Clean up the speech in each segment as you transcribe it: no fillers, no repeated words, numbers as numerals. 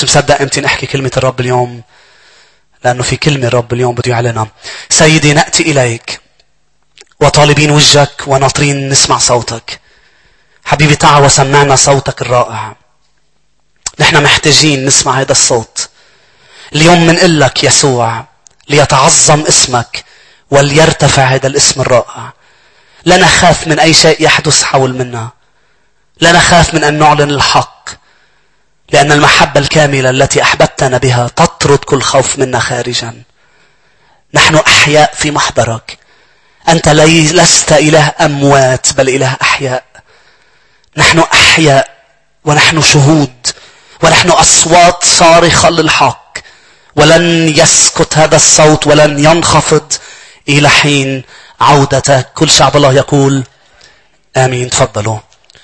مش مصدق امتى نحكي كلمة الرب اليوم، لأنه في كلمة الرب اليوم بده يعلنها. سيدي نأتي إليك وطالبين وجهك وناطرين نسمع صوتك. حبيبي تعال وسمعنا صوتك الرائع. نحن محتاجين نسمع هذا الصوت. اليوم منقول لك يسوع ليتعظم اسمك وليرتفع هذا الاسم الرائع. لا نخاف من أي شيء يحدث حول منا. لا نخاف من أن نعلن الحق، لأن المحبة الكاملة التي أحببتنا بها تطرد كل خوف منا خارجا. نحن أحياء في محضرك. أنت لست إله أموات بل إله أحياء. نحن أحياء ونحن شهود ونحن أصوات صارخة للحق، ولن يسكت هذا الصوت ولن ينخفض إلى حين عودتك. كل شعب الله يقول آمين. تفضلوا.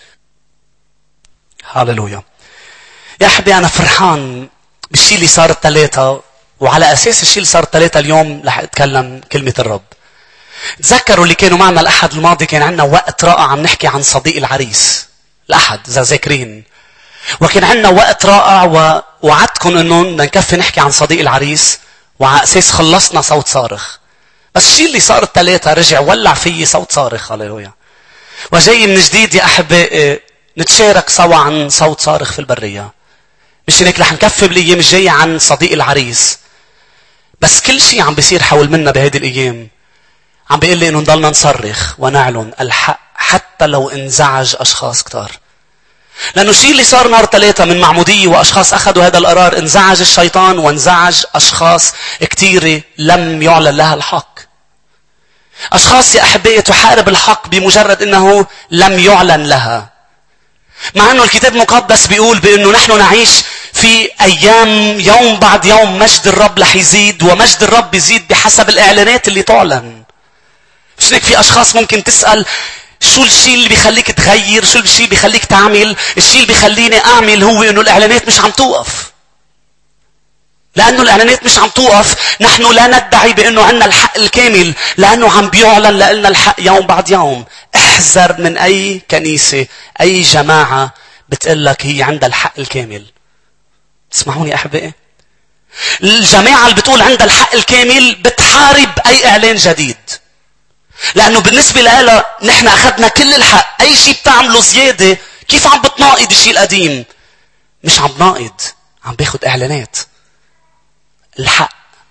هاللويا. يا أحبي أنا فرحان بالشيء اللي صار الثلاثة، وعلى أساس الشيء اللي صار الثلاثة اليوم رح أتكلم كلمة الرب. تذكروا اللي كانوا معنا الأحد الماضي كان عندنا وقت رائع عم نحكي عن صديق العريس. الأحد إذا ذاكرين، وكان عندنا وقت رائع ووعدتكم إنه نكفي نحكي عن صديق العريس، وعلى أساس خلصنا صوت صارخ. بس الشيء اللي صار الثلاثة رجع ولع فيه صوت صارخ. هاللويا. وجاي من جديد يا أحبائي نتشارك سوا عن صوت صارخ في البرية. مش هيك رح نكفي بالايام الجايه عن صديق العريس. بس كل شيء عم بيصير حول منا بهذه الايام عم بيقول لي انه نضلنا نصرخ ونعلن الحق حتى لو انزعج اشخاص كتار. لانه الشيء اللي صار نهار 3 من معموديه واشخاص اخذوا هذا القرار، انزعج الشيطان وانزعج اشخاص كتيره لم يعلن لها الحق. اشخاص يا احبائي تحارب الحق بمجرد انه لم يعلن لها، مع أنه الكتاب المقدس بيقول بأنه نحن نعيش في أيام يوم بعد يوم مجد الرب رح يزيد، ومجد الرب يزيد بحسب الإعلانات اللي تعلن. مش هيك في أشخاص ممكن تسأل شو الشيء اللي بيخليك تغير، شو الشيء اللي بيخليك تعمل. الشيء اللي بيخليني أعمل هو أنه الإعلانات مش عم توقف. لأنه الإعلانات مش عم توقف نحن لا ندعي بأنه عنا الحق الكامل، لأنه عم بيعلن لنا الحق يوم بعد يوم. احذر من أي كنيسة أي جماعة بتقول لك هي عندها الحق الكامل. تسمعوني أحبائي؟ الجماعة اللي بتقول عندها الحق الكامل بتحارب أي إعلان جديد، لأنه بالنسبة لها نحن أخذنا كل الحق. أي شيء بتعمله زيادة كيف عم بتناقض الشيء القديم؟ مش عم بناقض، عم باخد إعلانات. الحق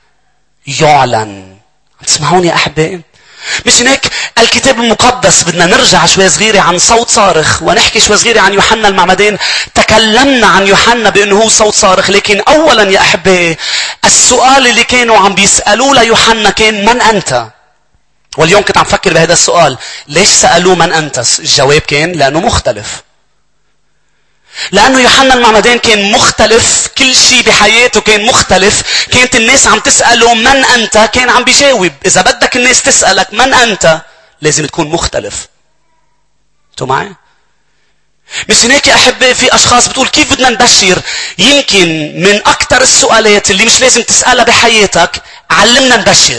يعلن. تسمعوني أحبائي؟ مش هيك الكتاب المقدس بدنا نرجع شوي صغيرة عن صوت صارخ ونحكي شوي صغيرة عن يوحنا المعمدان. تكلمنا عن يوحنا بأنه هو صوت صارخ، لكن أولا يا أحبائي السؤال اللي كانوا عم بيسألوه ليوحنا كان من أنت؟ واليوم كنت عم فكر بهذا السؤال. ليش سألوه من أنت؟ الجواب كان لأنه مختلف. لأنه يوحنا المعمدان كان مختلف، كل شيء بحياته كان مختلف. كانت الناس عم تسأله من أنت، كان عم بيجاوب. إذا بدك الناس تسألك من أنت لازم تكون مختلف. انتوا معي؟ مش هيك يا أحبائي في أشخاص بتقول كيف بدنا نبشر؟ يمكن من أكثر السؤالات اللي مش لازم تسألها بحياتك علمنا نبشر.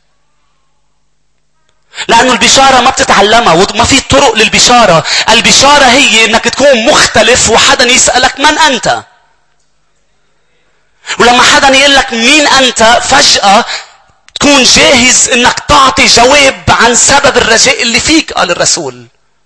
لأنه البشارة ما بتتعلمها وما في طرق للبشارة. البشارة هي انك تكون مختلف وحدا يسألك من أنت. ولما حدا يقول لك مين أنت فجأة تكون جاهز انك تعطي جواب عن سبب الرجاء اللي فيك. قال الرسول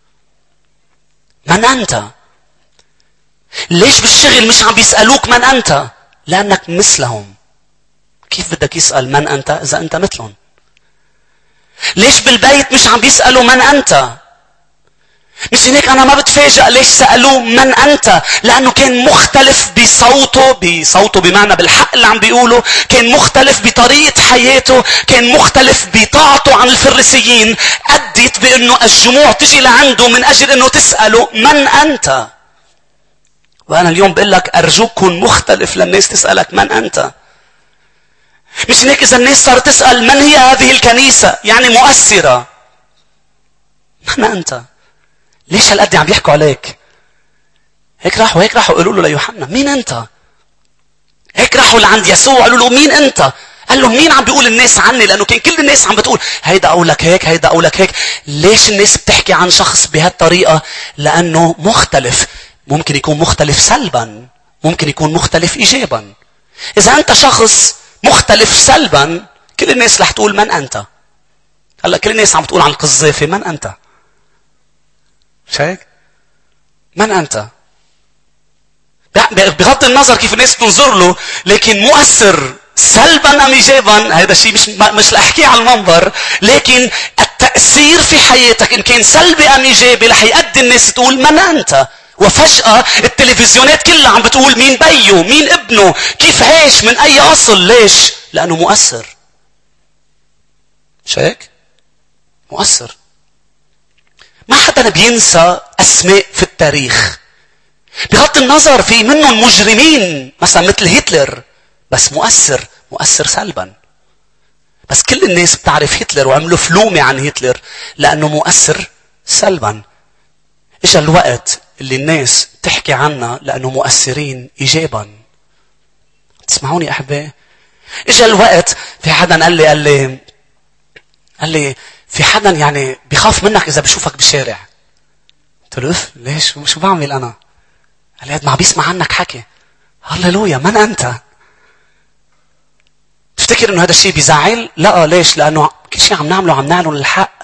من أنت؟ ليش بالشغل مش عم بيسألوك من أنت؟ لأنك مثلهم. كيف بدك يسأل من أنت إذا أنت مثلهم؟ ليش بالبيت مش عم بيسألوا من أنت؟ مش هيك أنا ما بتفاجأ ليش سألوه من أنت؟ لأنه كان مختلف بصوته بمعنى بالحق اللي عم بيقوله، كان مختلف بطريقة حياته، كان مختلف بطاعته عن الفريسيين. أدت بأنه الجموع تجي لعنده من أجل أنه تسأله من أنت. وأنا اليوم بقول لك أرجوك كن مختلف للناس تسألك من أنت. مش هيك إذا الناس صارت تسأل من هي هذه الكنيسة يعني مؤثرة، من أنت؟ ليش هالقد عم بيحكوا عليك؟ هيك راحوا قالوا له ليوحنا مين أنت؟ هيك راحوا لعند يسوع قالوا له مين أنت؟ قال له مين عم بيقول الناس عني؟ لأنه كان كل الناس عم بتقول هيدا أقولك هيك هيدا أقولك هيك. ليش الناس بتحكي عن شخص بهالطريقة؟ لأنه مختلف. ممكن يكون مختلف سلبا، ممكن يكون مختلف إيجابا. إذا أنت شخص مختلف سلبا، كل الناس رح تقول من أنت. هلأ كل الناس عم تقول عن القذافي من أنت؟ مش هيك؟ من أنت؟ بغض النظر كيف الناس تنظر له، لكن مؤثر سلبا أم إيجابا، هذا الشيء مش لأحكيه على المنبر، لكن التأثير في حياتك إن كان سلبي أم إيجابي رح يؤدي الناس تقول من أنت. وفجأة التلفزيونات كلها عم بتقول مين بيه، مين ابنه، كيف عايش، من أي أصل. ليش؟ لأنه مؤثر. مش هيك؟ مؤثر. ما حدا بينسى أسماء في التاريخ، بغض النظر في منهم مجرمين مثلا مثل هتلر، بس مؤثر سلبا. بس كل الناس بتعرف هتلر وعملوا فلومة عن هتلر لأنه مؤثر سلبا. إجا الوقت اللي الناس تحكي عنا لأنه مؤثرين إيجابا. تسمعوني أحبائي؟ إجا الوقت في حدا قال لي في حدا يعني بيخاف منك إذا بيشوفك بالشارع. قلت له ليش؟ شو بعمل أنا؟ قال لي ما بيسمع عنك حكي. هللويا، من أنت؟ تفتكر إنه هذا الشيء بيزعل؟ لا. ليش؟ لأنه كل شيء عم نعمله للحق.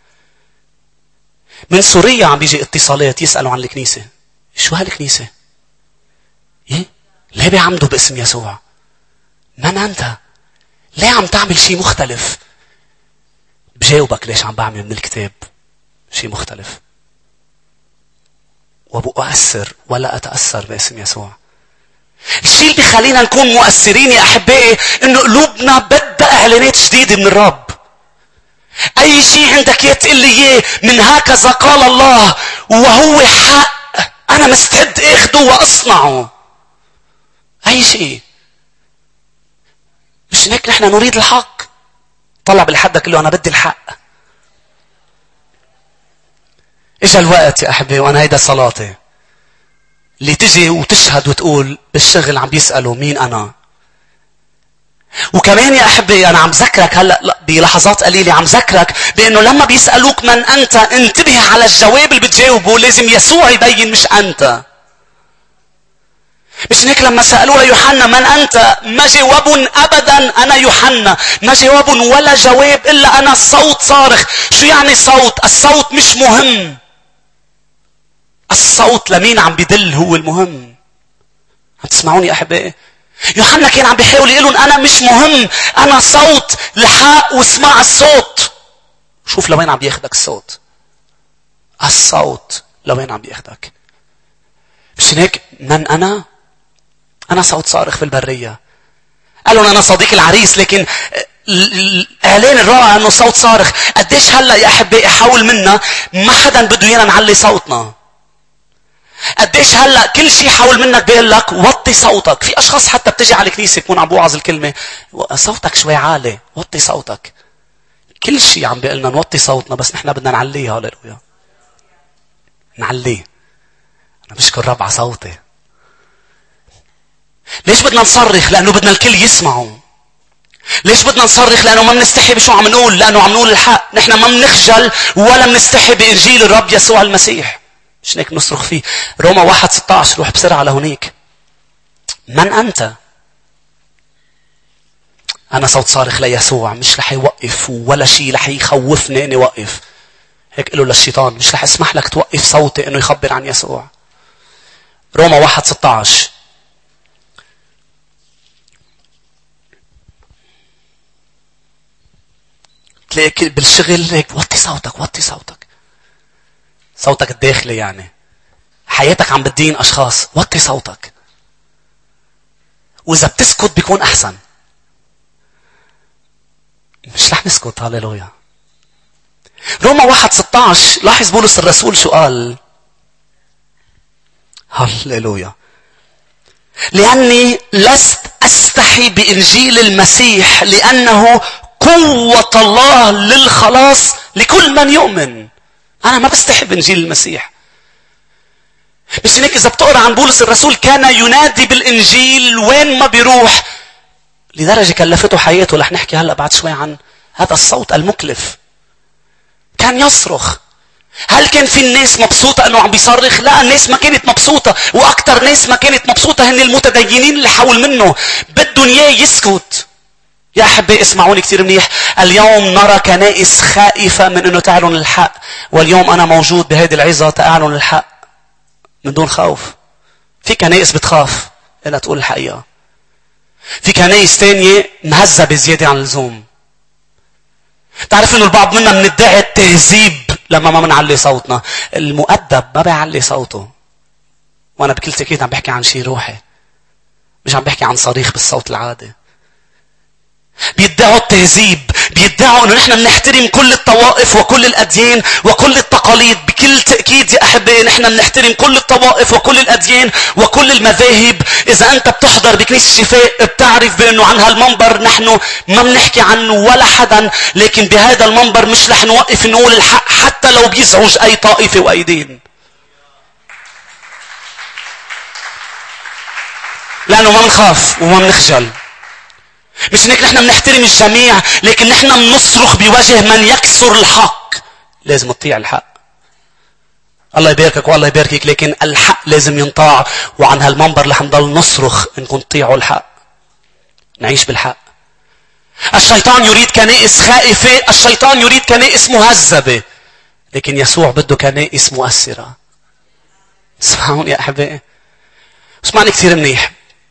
من سوريا عم بيجي اتصالات يسألوا عن الكنيسة. شو هالكنيسة؟ إيه؟ ليه بيعمدوا باسم يسوع؟ من أنت؟ ليه عم تعمل شيء مختلف؟ بجاوبك ليش عم بعمل من الكتاب شيء مختلف. وبؤثر ولا أتأثر باسم يسوع. الشيء اللي بيخلينا نكون مؤثرين يا أحبائي إنه قلوبنا بدها إعلانات جديدة من الرب. أي شيء عندك يتقل لي إياه من هكذا قال الله وهو حق، أنا مستعد أخده وأصنعه. أي شيء. مش هيك نحن نريد الحق. طلع بالحدك له أنا بدي الحق. إجا الوقت يا أحبائي، وأنا هيدا صلاتي، اللي تجي وتشهد وتقول بالشغل عم بيسألوا مين أنا. وكمان يا أحبائي أنا عم ذكرك هلأ بلحظات قليلة، عم ذكرك بأنه لما بيسألوك من أنت، انتبه على الجواب اللي بتجاوبه. لازم يسوع يبين مش أنت. مش هيك لما سألوه يوحنا من أنت، ما جواب أبدا أنا يوحنا، ما جواب ولا جواب إلا أنا صوت صارخ. شو يعني صوت؟ الصوت مش مهم. الصوت لمين عم بدل هو المهم. عم تسمعوني أحبائي؟ يوحنا كان عم بيحاول يقولون أنا مش مهم، أنا صوت الحق واسمع الصوت. شوف لوين عم بياخدك الصوت. الصوت لوين عم بياخدك. مش هيك من أنا صوت صارخ في البرية. قالوا أنا صديق العريس، لكن الإعلان الرائع أنه صوت صارخ. قديش هلأ يا أحبائي حاول منا ما حدا بده يانا نعلي صوتنا. قديش هلأ كل شيء حول منك بيقول لك وطي صوتك. في أشخاص حتى بتجي على الكنيسة تكون عم بوعظ الكلمة صوتك شوي عالي، وطي صوتك. كل شيء عم بيقلنا نوطي صوتنا، بس نحن بدنا نعليه. هاللويا، نعليه. أنا بشكر رب على صوتي. ليش بدنا نصرخ؟ لأنه بدنا الكل يسمعوا. ليش بدنا نصرخ؟ لأنه ما بنستحي بشو عم نقول، لأنه عم نقول الحق. نحن ما بنخجل ولا بنستحي بإنجيل الرب يسوع المسيح. مش هيك نصرخ فيه. روما 1:16. روح بسرعة لهونيك. من أنت؟ أنا صوت صارخ ليسوع. مش رح يوقف ولا شيء رح يخوفني أني وقف. هيك قلوا للشيطان مش رح اسمح لك توقف صوتي أنه يخبر عن يسوع. روما 1:16. تلاقي بالشغل هيك وطي صوتك، وطي صوتك. صوتك الداخلي يعني. حياتك عم بتدين أشخاص، وطي صوتك. وإذا بتسكت بيكون أحسن. مش رح نسكت. هاللويا. روما 1:16. لاحظ بولس الرسول شو قال. هاللويا. لأني لست أستحي بإنجيل المسيح لأنه قوة الله للخلاص لكل من يؤمن. أنا ما بستحي بإنجيل المسيح. بس هيك إذا بتقرأ عن بولس الرسول كان ينادي بالإنجيل وين ما بيروح، لدرجة كلفته حياته. رح نحكي هلأ بعد شوي عن هذا الصوت المكلف. كان يصرخ. هل كان في الناس مبسوطة انه عم بيصرخ؟ لا، الناس ما كانت مبسوطة، واكتر ناس ما كانت مبسوطة هن المتدينين اللي حول منه، بدهم اياه يسكت. يا احبائي اسمعوني كثير منيح، اليوم نرى كنائس خائفة من انه تعلن الحق، واليوم انا موجود بهذه العظة تعلن الحق من دون خوف. في كنائس بتخاف انها تقول الحقيقة، في كنائس تانية مهذبة زيادة عن اللزوم. تعرف انه البعض منا بندعي التهذيب لما ما بنعلي صوتنا. المؤدب ما بيعلي صوته، وانا بكل تأكيد عم بحكي عن شيء روحي، مش عم بحكي عن صريخ بالصوت العادي. بيدعوا التهذيب، بيدعوا انه نحن بنحترم كل الطوائف وكل الاديان وكل التقاليد. بكل تأكيد يا احبائي نحن بنحترم كل الطوائف وكل الاديان وكل المذاهب. اذا انت بتحضر بكنيسة الشفاء بتعرف بانه عن هالمنبر نحن ما بنحكي عنه ولا حدا، لكن بهذا المنبر مش رح نوقف نقول الحق حتى لو بيزعج اي طائفة واي دين، لانه ما بنخاف وما بنخجل. مش هيك نحن بنحترم الجميع، لكن نحن بنصرخ بوجه من يكسر الحق. لازم تطيع الحق. الله يباركك والله يباركك، لكن الحق لازم ينطاع، وعن هالمنبر رح نضل نصرخ انكم تطيعوا الحق، نعيش بالحق. الشيطان يريد كنائس خائفة، الشيطان يريد كنائس مهذبة، لكن يسوع بده كنائس مؤثرة. اسمعوني يا احبائي، اسمعني كثير منيح.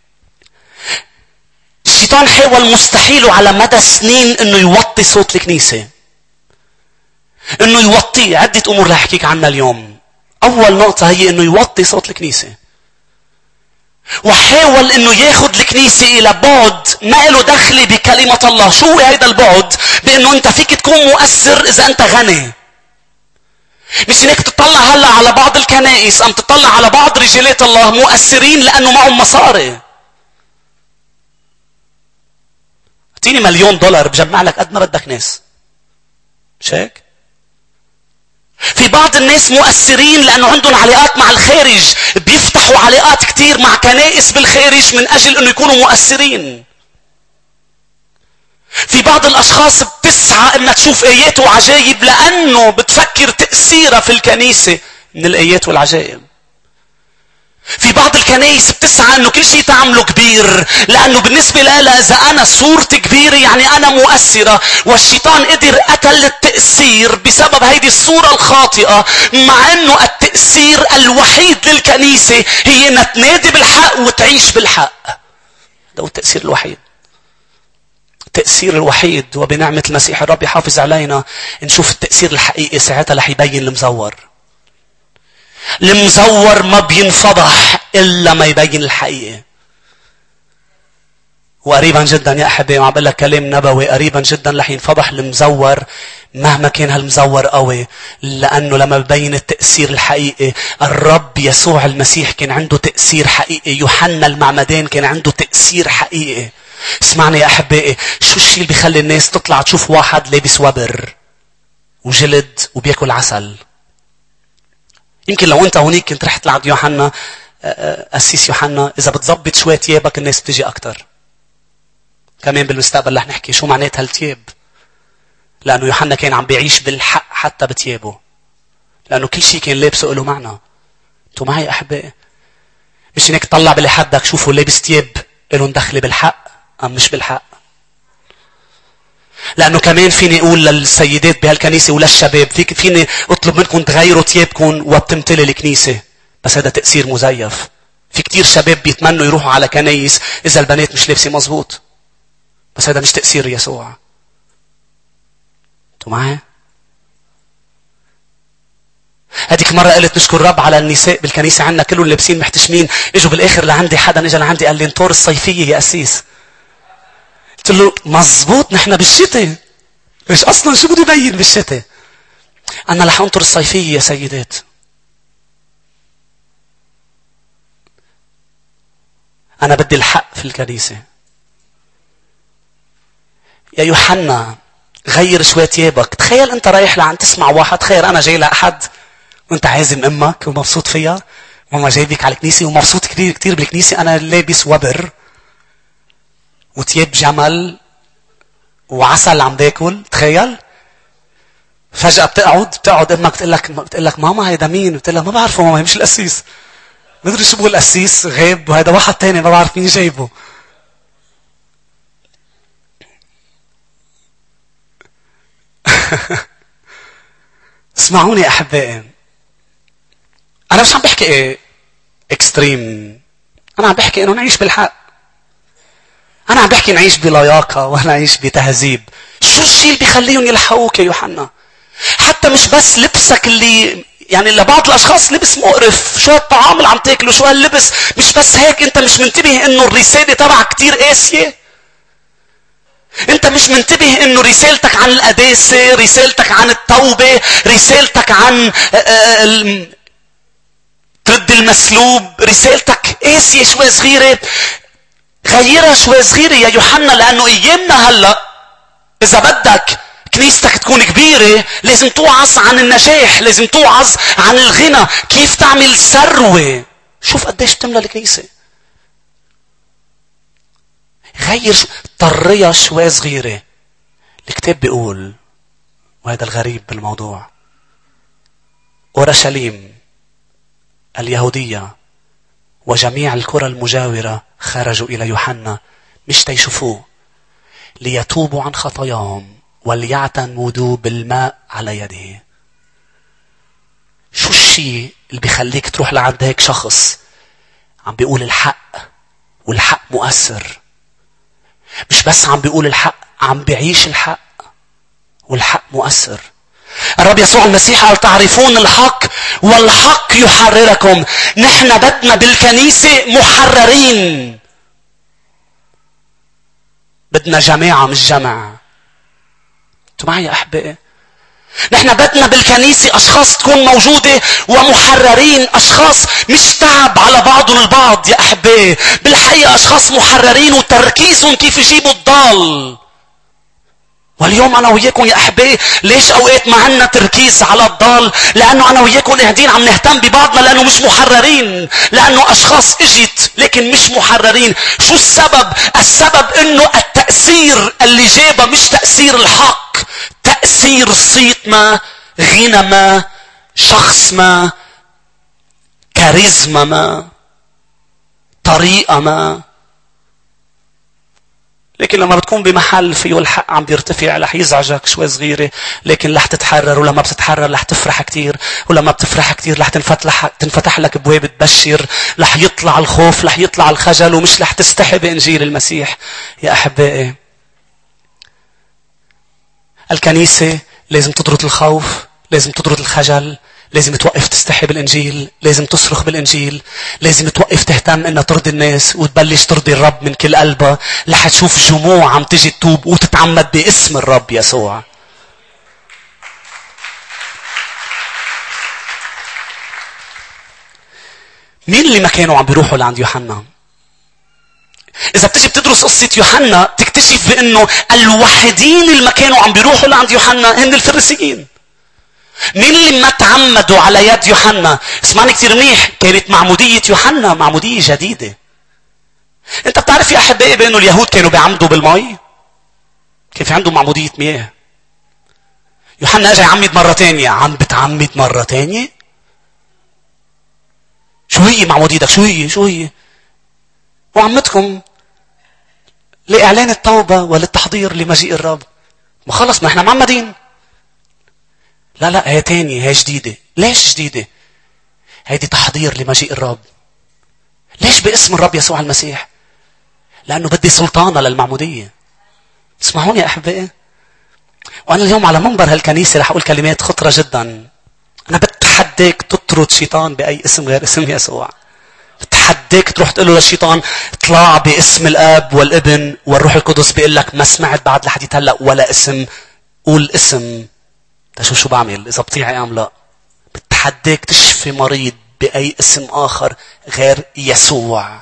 الشيطان حاول مستحيل على مدى سنين انه يوطي صوت الكنيسة، انه يوطي. عدة امور رح احكيك عنها اليوم. اول نقطة هي انه يوطي صوت الكنيسة، وحاول انه ياخد الكنيسة الى بعد ما له دخل بكلمة الله. شو هو هيدا البعد؟ بانه انت فيك تكون مؤثر اذا انت غني. مش انك تطلع هلا على بعض الكنائس، ام تطلع على بعض رجالات الله مؤثرين لانه معهم مصاري. اعطيني $1,000,000 بجمع لك قد ما بدك ناس، مش هيك؟ في بعض الناس مؤثرين لانه عندهم علاقات مع الخارج، بيفتحوا علاقات كتير مع كنائس بالخارج من اجل انه يكونوا مؤثرين. في بعض الاشخاص بتسعى انها تشوف ايات وعجائب لانه بتفكر تأثيرها في الكنيسة من الايات والعجائب. في بعض الكنائس بتسعى انه كل شيء تعمله كبير، لانه بالنسبة لها اذا انا صورتي كبيرة يعني انا مؤثرة. والشيطان قدر قتل التأثير بسبب هيدي الصورة الخاطئة، مع انه التأثير الوحيد للكنيسة هي انها تنادي بالحق وتعيش بالحق. ده هو التأثير الوحيد، التأثير الوحيد. وبنعمة المسيح الرب يحافظ علينا نشوف التأثير الحقيقي، ساعتها رح يبين المزور. المزور ما بينفضح إلا ما يبين الحقيقة. وقريبا جدا يا أحبائي، وعم بقول لك كلام نبوي، قريبا جدا رح ينفضح المزور مهما كان هالمزور قوي، لأنه لما ببين التأثير الحقيقي. الرب يسوع المسيح كان عنده تأثير حقيقي، يوحنا المعمدان كان عنده تأثير حقيقي. اسمعني يا أحبائي، شو الشيء اللي بيخلي الناس تطلع تشوف واحد لابس وبر وجلد وبياكل عسل؟ يمكن لو انت هونيك كنت رحت لعند يوحنا، قسيس يوحنا، اذا بتزبط شوية تيابك الناس بتجي اكتر. كمان بالمستقبل رح نحكي شو معنات هالتياب، لانه يوحنا كان عم بيعيش بالحق حتى بتيابه، لانه كل شيء كان لابسه له معنى. انتوا معي يا احبائي؟ مش انك تطلع باللي حدك شوفوا لابس تياب له دخل بالحق ام مش بالحق. لأنه كمان فيني أقول للسيدات بهالكنيسة وللشباب، فيني أطلب منكم تغيروا تيابكم وبتمتلي الكنيسة، بس هذا تأثير مزيف. في كتير شباب بيتمنوا يروحوا على كنايس إذا البنات مش لابسة مزبوط، بس هذا مش تأثير يسوع. أنتوا معي؟ هذيك مرة قلت نشكر الرب على النساء بالكنيسة عنا كلهم لابسين محتشمين. اجوا بالآخر لعندي حدا اجى لعندي قال لي انطور الصيفية يا قسيس. قلت له مزبوط نحن بالشتاء، مش اصلا شو بده يبين بالشتاء؟ انا رح انطر الصيفيه يا سيدات. انا بدي الحق في الكنيسه. يا يوحنا غير شوي ثيابك. تخيل انت رايح لعند تسمع واحد، تخيل انا جاي لاحد وانت عازم امك ومبسوط فيها، ماما جايبك على الكنيسه ومبسوط كثير كثير بالكنيسه، انا لابس وبر وتياب جمل وعسل عم باكل. تخيل فجأة بتقعد امك بتقول لك ماما هيدا مين؟ بتقول لها ما بعرفه ماما، مش القسيس. مدري شو بقول القسيس غيب، وهذا واحد تاني ما بعرف مين جايبه. اسمعوني احبائي، انا مش عم بحكي ايه اكستريم، انا عم بحكي انه نعيش بالحق. انا عم بحكي نعيش بلياقه ونعيش بتهذيب. شو الشيء اللي بيخليهم يلحقوك يا يوحنا؟ حتى مش بس لبسك اللي يعني لبعض الاشخاص لبس مقرف، شو هالطعام اللي عم تاكله، شو هاللبس، مش بس هيك. انت مش منتبه انه الرساله تبعك كتير قاسيه. انت مش منتبه انه رسالتك عن القداسه، رسالتك عن التوبه، رسالتك عن ترد المسلوب، رسالتك قاسيه شوي صغيره. غيرها شوي صغيره يا يوحنا، لانه ايامنا هلا اذا بدك كنيستك تكون كبيرة لازم توعظ عن النجاح، لازم توعظ عن الغنى، كيف تعمل ثروة. شوف قديش بتملى الكنيسة. غير طرية شوي صغيرة. الكتاب بيقول، وهذا الغريب بالموضوع، أورشليم اليهودية وجميع القرى المجاورة خرجوا إلى يوحنا مش تيشوفوه، ليتوبوا عن خطاياهم وليعتمدوا بالماء على يده. شو الشيء اللي بيخليك تروح لعند هيك شخص عم بيقول الحق، والحق مؤثر؟ مش بس عم بيقول الحق، عم بيعيش الحق، والحق مؤثر. الرب يسوع المسيح قال تعرفون الحق والحق يحرركم. نحن بدنا بالكنيسة محررين. بدنا جماعة مش جمع. انتوا معي يا أحبائي؟ نحن بدنا بالكنيسة أشخاص تكون موجودة ومحررين، أشخاص مش تعب على بعضهم البعض يا أحبائي، بالحقيقة أشخاص محررين وتركيزهم كيف يجيبوا الضال. واليوم أنا وياكم يا أحبائي ليش أوقات ما عنا تركيز على الضال؟ لأنه أنا وياكم قاعدين عم نهتم ببعضنا لأنه مش محررين، لأنه أشخاص اجت لكن مش محررين. شو السبب؟ السبب إنه التأثير اللي جابه مش تأثير الحق، تأثير صيت ما، غنى ما، شخص ما، كاريزما ما، طريقة ما. لكن لما بتكون بمحل فيه الحق عم بيرتفع رح يزعجك شوي صغيرة، لكن رح تتحرر، ولما بتتحرر رح تفرح كتير، ولما بتفرح كتير رح تنفتح لك ابواب تبشر، رح يطلع الخوف، رح يطلع الخجل، ومش رح تستحي بإنجيل المسيح. يا أحبائي الكنيسة لازم تطرد الخوف، لازم تطرد الخجل، لازم توقف تستحي بالإنجيل، لازم تصرخ بالإنجيل، لازم توقف تهتم إنها ترضي الناس وتبلش ترضي الرب من كل قلبها. رح تشوف جموع عم تجي تتوب وتتعمد باسم الرب يسوع. مين اللي ما كانوا عم بيروحوا لعند يوحنا؟ إذا بتجي بتدرس قصة يوحنا تكتشف بأنه الوحيدين اللي ما كانوا عم بيروحوا لعند يوحنا هن الفريسيين. مين اللي ما تعمدوا على يد يوحنا؟ اسمعني كتير منيح، كانت معمودية يوحنا معمودية جديدة. انت بتعرف يا أحبائي بأنه اليهود كانوا بيعمدوا بالماء؟ كان في عندهم معمودية مياه. يوحنا اجى يعمد مرة تانية. عم بتعمد مرة تانية؟ شو هي معموديتك؟ شو هي؟ وعمتكم لإعلان التوبة وللتحضير لمجيء الرب. ما خلص، ما احنا معمدين. لا هي تانية، هي جديدة. ليش جديدة؟ هيدي تحضير لمجيء الرب. ليش باسم الرب يسوع المسيح؟ لأنه بدي سلطانة للمعمودية. اسمعوني يا أحبائي، وأنا اليوم على منبر هالكنيسة رح أقول كلمات خطرة جدا. أنا بتحديك تطرد شيطان بأي اسم غير اسم يسوع. بتحديك تروح تقول له للشيطان اطلع باسم الآب والابن والروح القدس. بيقول لك ما سمعت بعد لحديت هلا ولا اسم. قول اسم. تشوف شو بعمل إذا بطيعي أم لا. بتحديك تشفي مريض بأي اسم آخر غير يسوع.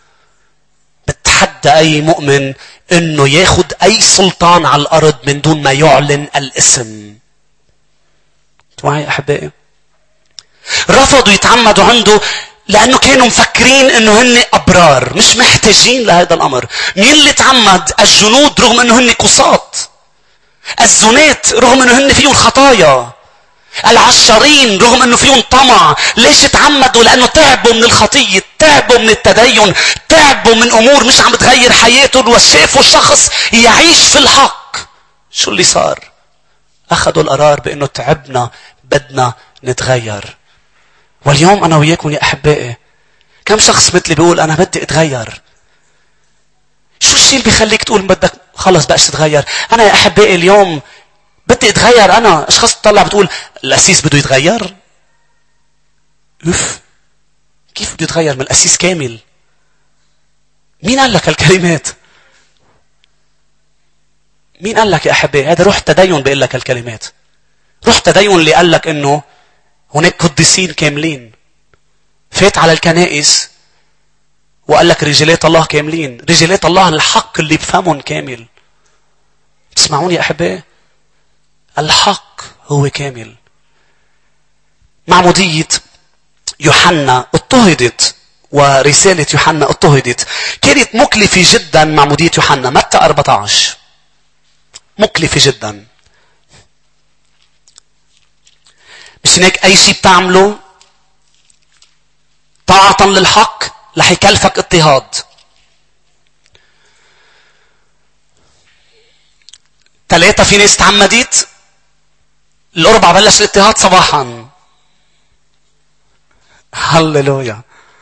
بتحدى أي مؤمن إنه ياخد أي سلطان على الأرض من دون ما يعلن الاسم. معي أحبائي؟ رفضوا يتعمدوا عنده لأنه كانوا مفكرين إنه هن أبرار مش محتاجين لهذا الأمر. مين اللي تعمد؟ الجنود، رغم إنه هن قساط. الزنات رغم انه هن فيهم خطايا. العشارين رغم انه فيهم طمع. ليش تعمدوا؟ لانه تعبوا من الخطية، تعبوا من التدين، تعبوا من امور مش عم تغير حياتهم، وشافوا شخص يعيش في الحق. شو اللي صار؟ اخذوا القرار بانه تعبنا، بدنا نتغير. واليوم انا وياكم يا احبائي، كم شخص مثلي بيقول انا بدي اتغير؟ شو الشيء اللي بيخليك تقول بدك خلص بقاش تتغير؟ انا يا احبائي اليوم بدي اتغير. انا اشخاص تطلع بتقول القسيس بده يتغير. اف، كيف بده يتغير من القسيس كامل؟ مين قال لك الكلمات؟ مين قال لك يا احبائي؟ هذا روح تدين بيقول لك الكلمات. روح تدين اللي قال لك انه هناك قديسين كاملين. فات على الكنائس وقال لك رجالات الله كاملين. رجالات الله الحق اللي بفهمهم كامل. تسمعوني يا احبائي؟ الحق هو كامل. معمودية يوحنا اضطهدت، ورسالة يوحنا اضطهدت. كانت مكلفة جدا معمودية يوحنا. متى 14 مكلفة جدا. مش هناك اي شيء بتعمله طاعة للحق رح يكلفك اضطهاد. 3 في ناس تعمدت، الأربعة بلش الاضطهاد صباحا. هللويا.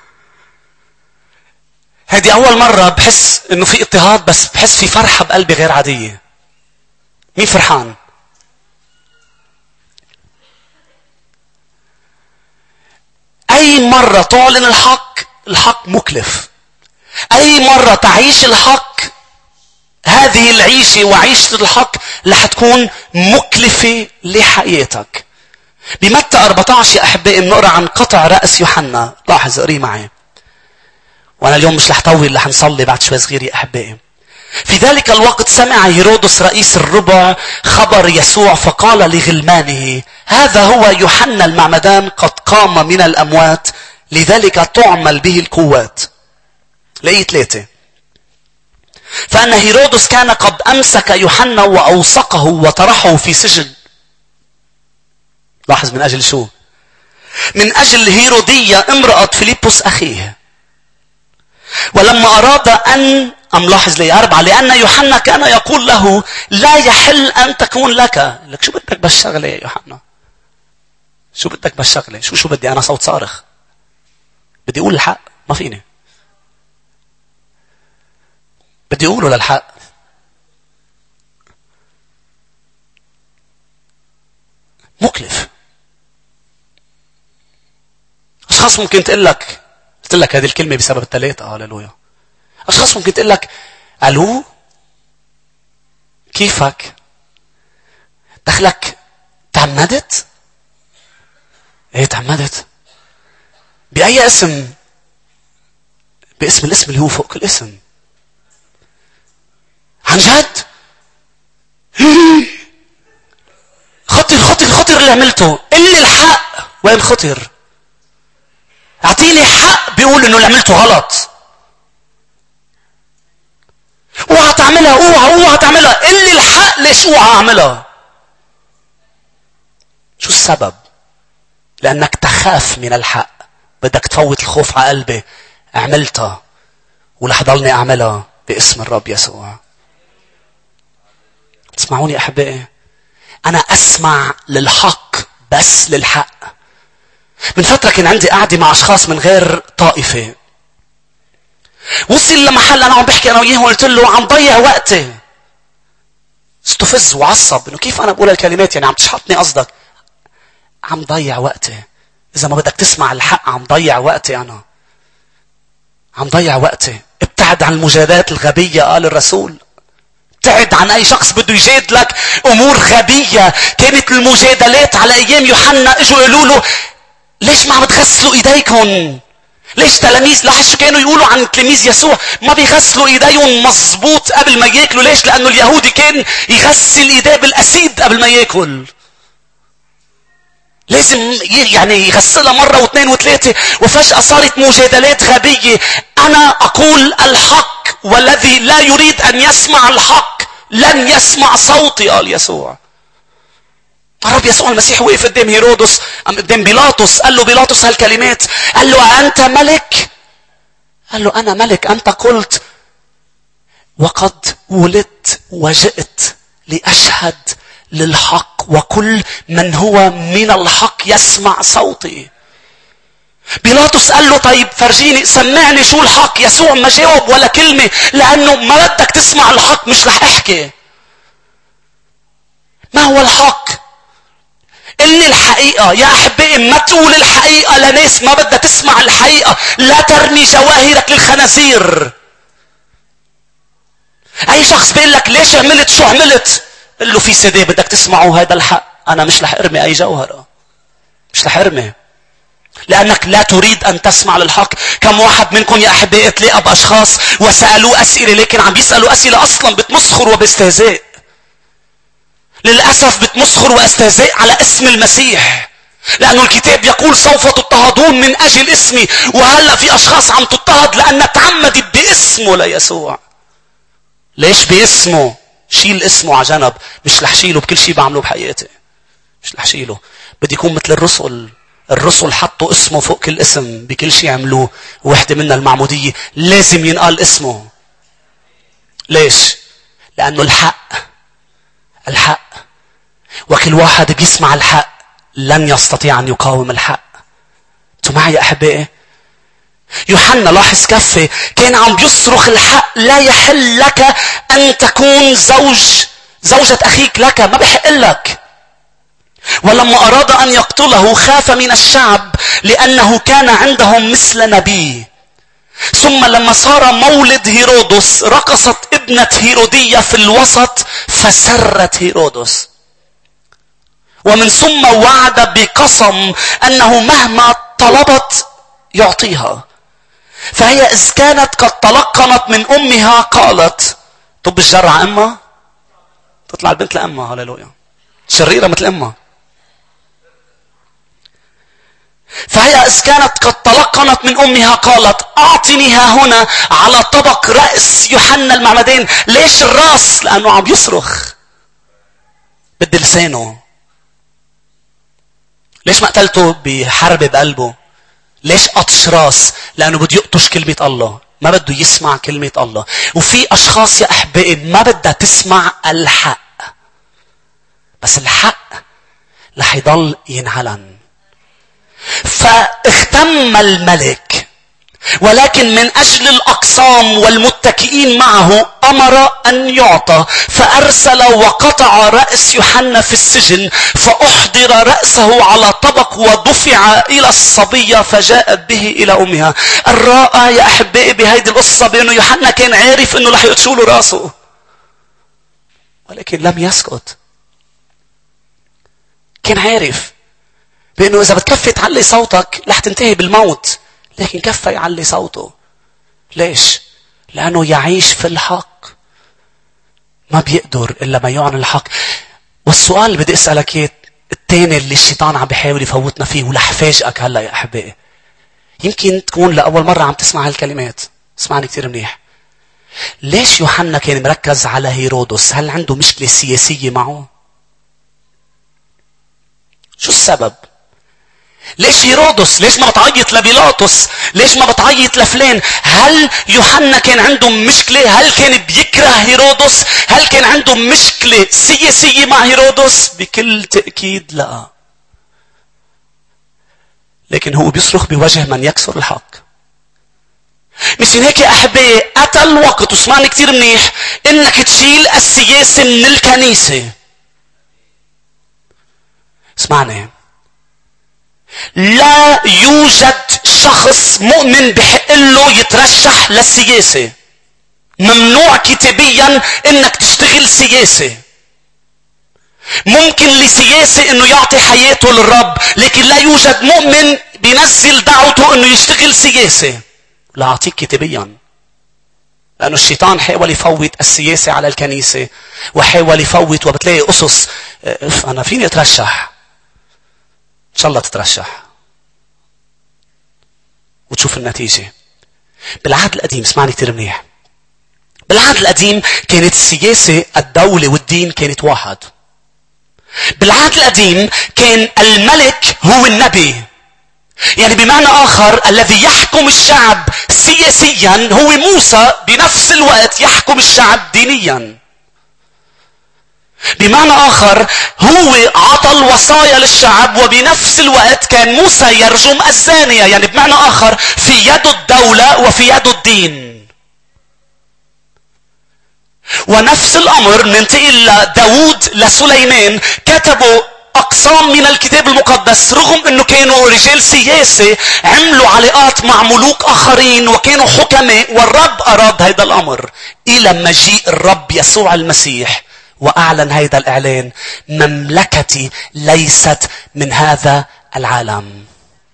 هذه أول مرة بحس إنه في اضطهاد، بس بحس في فرحة بقلبي غير عادية. مين فرحان؟ أي مرة تعلن الحق، الحق مكلف. أي مرة تعيش الحق، هذه العيشة وعيشة الحق رح تكون مكلفة لحياتك. بمتى 14 يا أحبائي بنقرأ عن قطع رأس يوحنا. لاحظ اقري معي. وأنا اليوم مش رح طول، رح نصلي بعد شوي صغير يا أحبائي. في ذلك الوقت سمع هيرودس رئيس الربع خبر يسوع، فقال لغلمانه: هذا هو يوحنا المعمدان قد قام من الأموات، لذلك تعمل به القوات. لقي 3. فأن هيرودس كان قد أمسك يوحنا وأوثقه وطرحه في سجن. لاحظ من أجل شو؟ من أجل هيرودية امرأة فيليبوس أخيه. ولما أراد أن لاحظ لي 4، لأن يوحنا كان يقول له: لا يحل أن تكون لك. لك شو بدك بالشغلة يا يوحنا؟ شو بدك بالشغلة؟ شو بدي أنا صوت صارخ؟ بدي أقول الحق، ما فيني. بدي أقوله للحق. مكلف. أشخاص ممكن تقول لك، قلت لك هذه الكلمة بسبب 3. هاللويا. أشخاص ممكن تقول لك: ألو، كيفك؟ دخلك تعمدت؟ ايه تعمدت؟ بأي اسم؟ باسم الاسم اللي هو فوق كل اسم. عن جد؟ خطر اللي عملته. اللي الحق. وين خطر؟ اعطيني حق بيقول انه اللي عملته غلط. اوعى تعملها، اوعى تعملها. اللي الحق. ليش اوعى اعملها؟ شو السبب؟ لانك تخاف من الحق. بدك تفوت الخوف على قلبي. عملتها ورح ضلني اعملها باسم الرب يسوع. تسمعوني احبائي؟ انا اسمع للحق، بس للحق. من فترة كان عندي قاعدة مع اشخاص من غير طائفة. وصل لمحل انا عم بحكي انا وياه، وقلت له عم ضيع وقتي. استفز وعصب انه كيف انا بقول الكلمات، يعني عم تشحطني قصدك. عم ضيع وقتي. اذا ما بدك تسمع الحق عم ضيع وقتي. انا عم ضيع وقتي. ابتعد عن المجادلات الغبية قال الرسول. ابتعد عن اي شخص بده يجادلك امور غبية. كانت المجادلات على ايام يوحنا، اجوا قالوا له: ليش ما عم تغسلوا ايديكم؟ ليش تلاميذ، لاحظ شو كانوا يقولوا عن تلاميذ يسوع؟ ما بيغسلوا ايديهم مظبوط قبل ما ياكلوا. ليش؟ لانه اليهودي كان يغسل ايديه بالاسيد قبل ما ياكل. لازم يعني يغسلها مرة واثنين وثلاثة. وفجأة صارت مجادلات غبية. أنا أقول الحق، والذي لا يريد أن يسمع الحق لن يسمع صوتي، قال يسوع. الرب يسوع المسيح وقف قدام هيرودس، قدام بيلاطس، قال له بيلاطس هالكلمات، قال له أنت ملك؟ قال له أنا ملك، أنت قلت وقد ولدت وجئت لأشهد للحق، وكل من هو من الحق يسمع صوتي. بيلاطس قال له طيب فرجيني، سمعني شو الحق. يسوع ما جاوب ولا كلمة، لأنه ما بدك تسمع الحق مش رح احكي. ما هو الحق؟ قلني الحقيقة يا أحبائي. ما تقول الحقيقة لناس ما بدها تسمع الحقيقة. لا ترمي جواهرك للخنازير. أي شخص بيقول لك ليش عملت شو عملت، قل له في سيدي بدك تسمعوا هذا الحق. أنا مش رح أرمي أي جوهرة، مش رح أرمي، لأنك لا تريد أن تسمع للحق. كم واحد منكم يا أحبائي تلاقى بأشخاص وسألوه أسئلة، لكن عم بيسألوا أسئلة أصلا بتمسخر وباستهزاء. للأسف بتمسخر واستهزاء على اسم المسيح، لأنه الكتاب يقول سوف تضطهدون من أجل اسمي. وهلأ في أشخاص عم تضطهد لأن تعمدت باسمه ليسوع. ليش باسمه؟ شيل اسمه على جنب. مش رح شيله بكل شيء بعمله بحياتي، مش رح شيله. بدي يكون مثل الرسل. الرسل حطوا اسمه فوق كل اسم بكل شيء عملوه. واحدة منا المعمودية لازم ينقال اسمه. ليش؟ لأنه الحق، وكل واحد بيسمع الحق لن يستطيع أن يقاوم الحق. انتوا معي يا أحبائي؟ يوحنا لاحظ كفي كان عم بيصرخ الحق. لا يحل لك أن تكون زوجة أخيك لك، ما بيحق لك. ولما أراد أن يقتله خاف من الشعب لأنه كان عندهم مثل نبي. ثم لما صار مولد هيرودس رقصت ابنة هيرودية في الوسط فسرت هيرودس، ومن ثم وعد بقسم أنه مهما طلبت يعطيها. فهي إذ كانت قد تلقنت من أمها قالت، طب الجرع أمها تطلع البنت لأمها. هللويا. شريرة مثل أمها. فهي إذ كانت قد تلقنت من أمها قالت أعطني ها هنا على طبق رأس يوحنا المعمدان. ليش الرأس؟ لأنه عم يصرخ بدي لسانه. ليش ما قتلته بحربة بقلبه؟ ليش قطش راس؟ لأنه بده يقطش كلمة الله، ما بده يسمع كلمة الله. وفي أشخاص يا أحبائي ما بدها تسمع الحق، بس الحق رح يضل ينعلن. فاهتم الملك، ولكن من أجل الأقسام والمتكئين معه أمر أن يعطى. فأرسل وقطع رأس يوحنا في السجن، فأحضر رأسه على طبق ودفع إلى الصبية فجاءت به إلى أمها. الرائع يا أحبائي بهيدي القصة بأنه يوحنا كان عارف أنه رح يقتلوا له رأسه، ولكن لم يسكت. كان عارف بأنه إذا بتكفي تعلي صوتك رح تنتهي بالموت، لكن كفى يعلي صوته. ليش؟ لأنه يعيش في الحق، ما بيقدر إلا ما يعلن الحق. والسؤال اللي بدي أسألك إياه الثاني اللي الشيطان عم بيحاول يفوتنا فيه، ولح فاجئك هلا يا أحبائي. يمكن تكون لأول مرة عم تسمع هالكلمات، اسمعني كتير منيح. ليش يوحنا كان مركز على هيرودس؟ هل عنده مشكلة سياسية معه؟ شو السبب؟ ليش هيرودس؟ ليش ما بتعيط لبيلاطس؟ ليش ما بتعيط لفلان؟ هل يوحنا كان عنده مشكلة؟ هل كان بيكره هيرودس؟ هل كان عنده مشكلة سياسية مع هيرودس؟ بكل تأكيد لا. لكن هو بيصرخ بوجه من يكسر الحق. مشان هيك يا أحبائي أتى الوقت، واسمعني كتير منيح، إنك تشيل السياسة من الكنيسة. اسمعني، لا يوجد شخص مؤمن بحق له يترشح للسياسة. ممنوع كتابيا انك تشتغل سياسة. ممكن لسياسة انه يعطي حياته للرب، لكن لا يوجد مؤمن بينزل دعوته انه يشتغل سياسة. لا اعطيك كتابيا، لانه الشيطان حاول يفوت السياسة على الكنيسة، وحاول يفوت، وبتلاقي قصص انا فيني اترشح. إن شاء الله تترشح وتشوف النتيجة. بالعهد القديم اسمعني كتير منيح، بالعهد القديم كانت السياسة الدولة والدين كانت واحد. بالعهد القديم كان الملك هو النبي. يعني بمعنى آخر الذي يحكم الشعب سياسيا هو موسى، بنفس الوقت يحكم الشعب دينيا. بمعنى آخر هو عطى الوصايا للشعب، وبنفس الوقت كان موسى يرجم الزانية. يعني بمعنى آخر في يده الدولة وفي يده الدين. ونفس الأمر ننتقل لداود لسليمان، كتبوا أقسام من الكتاب المقدس رغم أنه كانوا رجال سياسة، عملوا علاقات مع ملوك آخرين وكانوا حكماء، والرب أراد هذا الأمر إلى مجيء الرب يسوع المسيح وأعلن هذا الإعلان: مملكتي ليست من هذا العالم.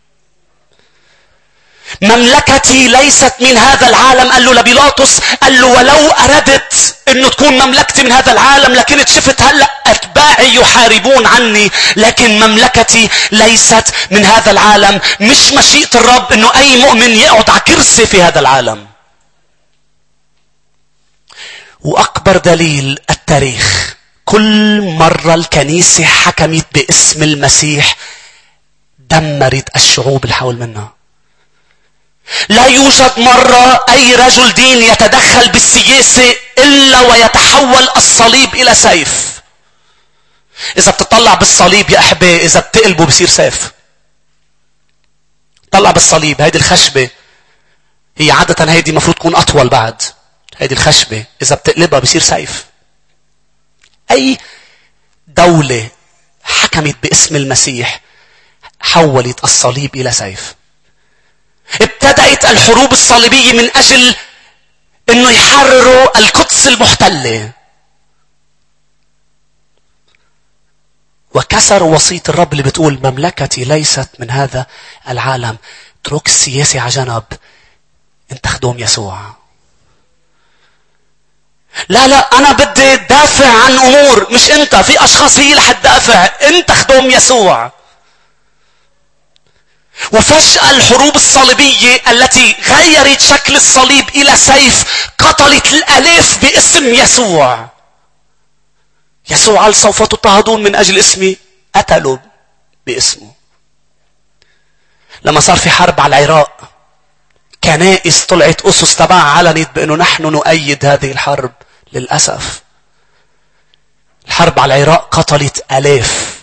مملكتي ليست من هذا العالم. قال له لبيلاطس، قال له ولو أردت أنه تكون مملكتي من هذا العالم لكنت شفت هلأ أتباعي يحاربون عني، لكن مملكتي ليست من هذا العالم. مش مشيئة الرب أنه أي مؤمن يقعد على كرسي في هذا العالم. وأكبر دليل التاريخ، كل مرة الكنيسة حكمت باسم المسيح دمرت الشعوب اللي حول منها. لا يوجد مرة أي رجل دين يتدخل بالسياسة إلا ويتحول الصليب إلى سيف. إذا بتطلع بالصليب يا أحبائي، إذا بتقلبه بصير سيف. طلع بالصليب، هيدي الخشبة هي عادة هيدي مفروض تكون أطول بعد. هيدي الخشبة إذا بتقلبها بصير سيف. أي دولة حكمت باسم المسيح حولت الصليب إلى سيف. ابتدأت الحروب الصليبية من أجل أنه يحرروا القدس المحتلة، وكسروا وصية الرب اللي بتقول مملكتي ليست من هذا العالم. اترك السياسة على جنب، انت خدوم يسوع. لا أنا بدي دافع عن أمور، مش أنت. في أشخاص هي اللي حتدافع، أنت خدوم يسوع. وفجأة الحروب الصليبية التي غيرت شكل الصليب إلى سيف قتلت الآلاف باسم يسوع. يسوع قال سوف تضطهدون من أجل اسمي، قتلوا باسمه. لما صار في حرب على العراق، كنائس طلعت أسس تبعها علنت بأنه نحن نؤيد هذه الحرب. للأسف الحرب على العراق قتلت آلاف،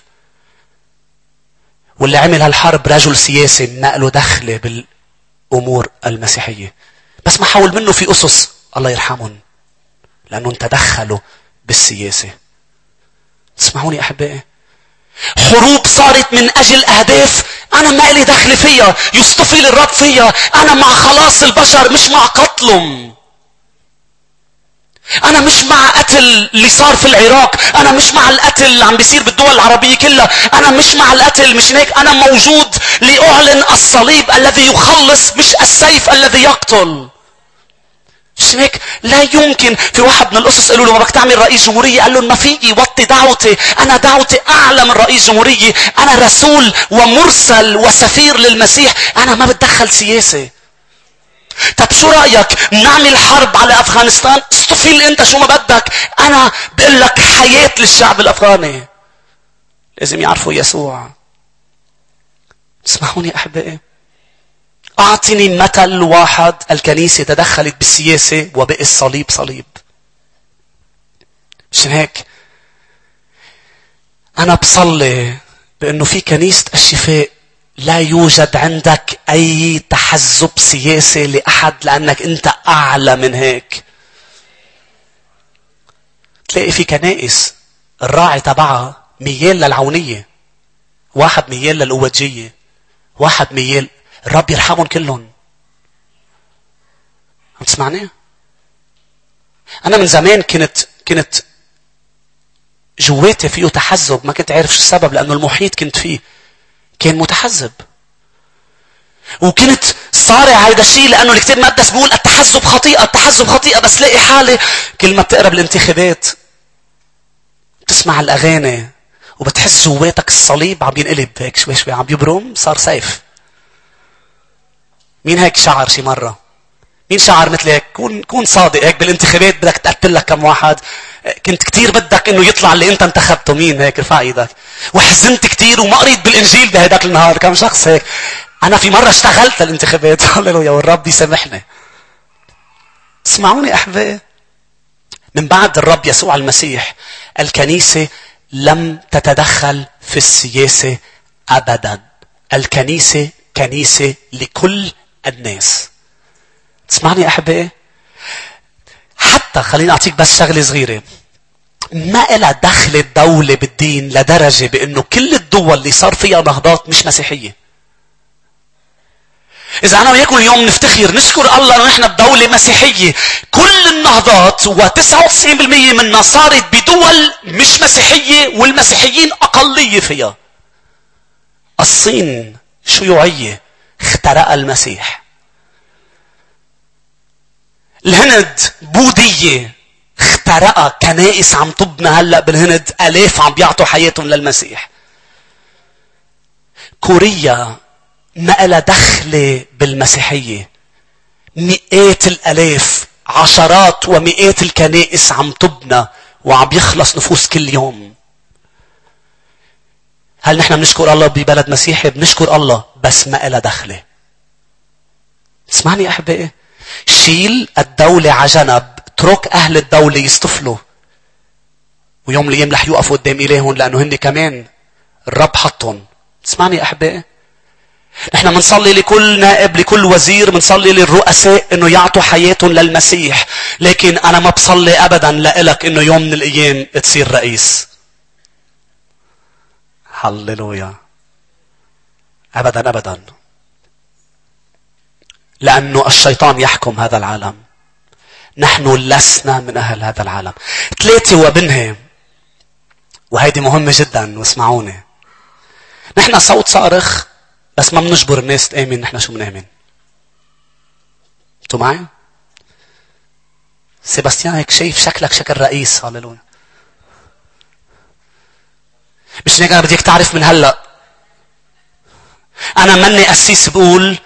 واللي عمل هالحرب رجل سياسي ما له دخله بالأمور المسيحية، بس ما حاول منه في أسس الله يرحمهم لأنهم تدخلوا بالسياسة. اسمعوني أحبائي، حروب صارت من أجل أهداف أنا ما لي دخل فيها، يصطفي الرب فيها. أنا مع خلاص البشر مش مع قتلهم. أنا مش مع قتل اللي صار في العراق، أنا مش مع القتل اللي عم بيصير بالدول العربية كلها، أنا مش مع القتل. مش هيك، أنا موجود لأعلن الصليب الذي يخلص، مش السيف الذي يقتل. مش هيك، لا يمكن. في واحد من الأسس قالوا له ما بدك تعمل رئيس جمهورية؟ قال لهم ما فيي، وطي دعوتي، أنا دعوتي أعلى من رئيس جمهورية، أنا رسول ومرسل وسفير للمسيح، أنا ما بتدخل سياسة. طب شو رأيك نعمل حرب على أفغانستان؟ استفيل انت شو ما بدك، انا بقول لك حياة للشعب الأفغاني. لازم يعرفوا يسوع. اسمعوني أحبائي، أعطني مثل واحد الكنيسة تدخلت بالسياسة وبقي الصليب صليب. مشان هيك أنا بصلي بأنه في كنيسة الشفاء لا يوجد عندك أي تحزب سياسي لأحد، لأنك أنت أعلى من هيك. تلاقي في كنائس الراعي تبعها ميال للعونية، واحد ميال للأوجية، واحد ميال. الرب يرحمهم كلهم. عم تسمعني؟ أنا من زمان كنت جواتي فيه تحزب، ما كنت عارف شو السبب، لأنه المحيط كنت فيه كان متحزب، وكنت صارع هذا الشيء، لأنه الكتاب المقدس بيقول التحزب خطيئة، التحزب خطيئة. بس لاقي حالي كل ما بتقرب الانتخابات بتسمع الأغاني وبتحس جواتك الصليب عم ينقلب هيك شوي شوي، عم يبرم، صار سيف. مين هيك شعر شي مرة مين شعر مثل هيك؟ كون صادق هيك بالانتخابات بدك تقتل لك كم واحد. كنت كتير بدك انه يطلع اللي انت انتخبته. مين هيك؟ ارفع ايدك. وحزنت كتير وما قريت بالانجيل بهداك النهار. كم شخص هيك؟ انا في مرة اشتغلت للانتخابات. هللويا والرب يسامحني. اسمعوني احبائي، من بعد الرب يسوع المسيح الكنيسة لم تتدخل في السياسة ابدا. الكنيسة كنيسة لكل الناس. تسمعني احبائي؟ حتى خليني اعطيك بس شغلة صغيرة. ما إلها دخل الدولة بالدين لدرجة بانه كل الدول اللي صار فيها نهضات مش مسيحية. إذا أنا وياكم اليوم نفتخر نشكر الله أنه نحن بدولة مسيحية، كل النهضات و99% منها صارت بدول مش مسيحية والمسيحيين أقلية فيها. الصين شيوعية اخترق المسيح. الهند بوذية اخترقها. كنائس عم تبنى هلأ بالهند، آلاف عم بيعطوا حياتهم للمسيح. كوريا ما إلها دخل بالمسيحية. مئات الآلاف، عشرات ومئات الكنائس عم تبنى وعم يخلص نفوس كل يوم. هل نحن بنشكر الله ببلد مسيحي؟ بنشكر الله، بس ما إلها دخل. اسمعني أحبائي، شيل الدولة على جنب، اترك أهل الدولة يصطفلوا، ويوم من الأيام رح يوقفوا قدام إلههم لأنه هن كمان الرب حطهم. اسمعني أحبائي، نحن منصلي لكل نائب، لكل وزير، منصلي للرؤساء انه يعطوا حياتهم للمسيح، لكن انا ما بصلي ابدا لإلك انه يوم من الايام تصير رئيس. هللويا. ابدا ابدا. لانه الشيطان يحكم هذا العالم. نحن لسنا من اهل هذا العالم. 3 وبنهي، وهيدي مهمة جدا واسمعوني. نحن صوت صارخ، بس ما بنجبر الناس تآمن نحن شو بنآمن. انتوا معي؟ سيباستيان هيك شايف شكلك شكل رئيس. هللويا. مش هيك انا بديك تعرف من هلا، انا مني قسيس بقول